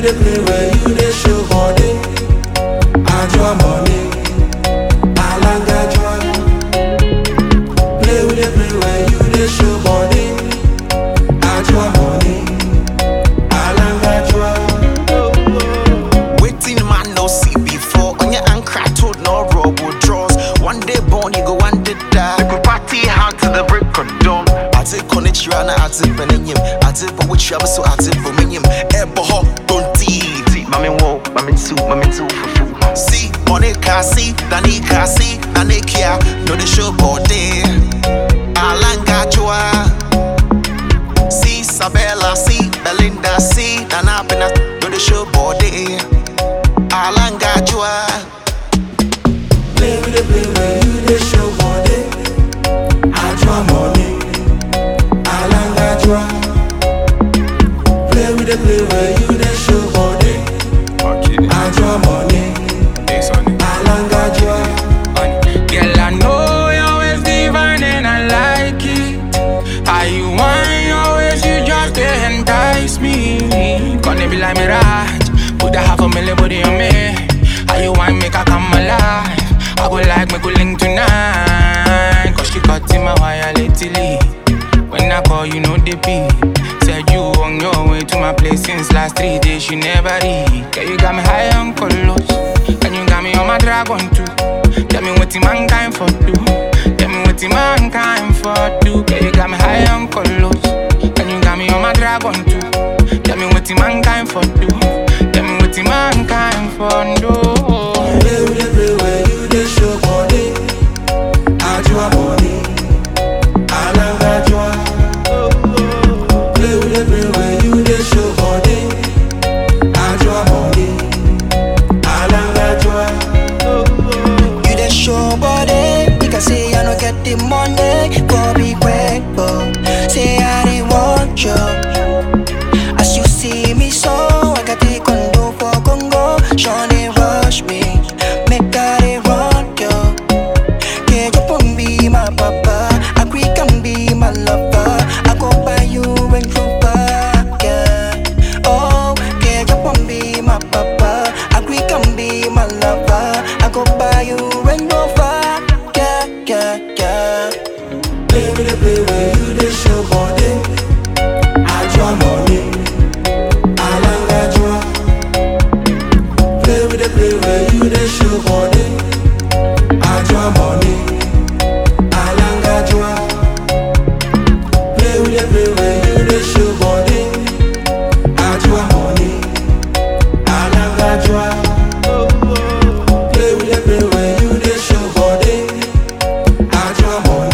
the play where you dey show body. Ajwa money, alanga jwa. Play with the play where you dey show body. Ajwa money, alanga jwa. Waiting man no see before. On your anchor told no robo draws. One day born you go one day die. You could party hard to the break of dawn. I take on it, you and I take peninium. I take for which you have so I take for minium. Ebo ho, don't tea. Mami wo, mami two, fufu. See, money can see, Danny can see, Danny care. No the show body. Alanga joa. See, Sabella, see, Belinda, see, Nana Pena. No the show body. Alanga joa. Play with the play where you dey show body. Ajwa money, alanga jwa. Play with the play where you dey show body. Ajwa money, alanga jwa. Girl, I know you're always divine and I like it. How you want your ways, you just entice me. Gonna be like Mirage, put a $500,000 body on me. How you want make her come alive? I go like me go link tonight. Cause she cut in my wire lately. When I call you know the beat. Said you on your way to my place since last 3 days, you never read. Girl, you got me high on colors, and you got me on my dragon too. Tell me what the mankind for do. Tell me what the mankind for do. Girl, you got me high on colors, and you got me on my dragon too. Tell me what the mankind for do. Tell me what the mankind for do. Play with the play where you dey show body. Ajwa money, alanga jwa. Play with the play where you dey show body. Ajwa money, alanga jwa. You dey show body, you can say I no get the money. Go be quick, say I dey want you. As you see me so, I got the condo for Congo. Shawty rush me, make I dey run you. Can you put be my papa? I quick can be my lover. I go buy you Range Rover, yeah. Oh, can you put be my papa? I quick can be my lover. I go buy you Range Rover, yeah. Play with the play where you dey show body. Ajwa money, alanga jwa. Play with the play where you dey show body. Ajwa money, alanga jwa. Play with the play where you dey show body. Ajwa money, alanga jwa. Play with the play where you dey show body. Ajwa money.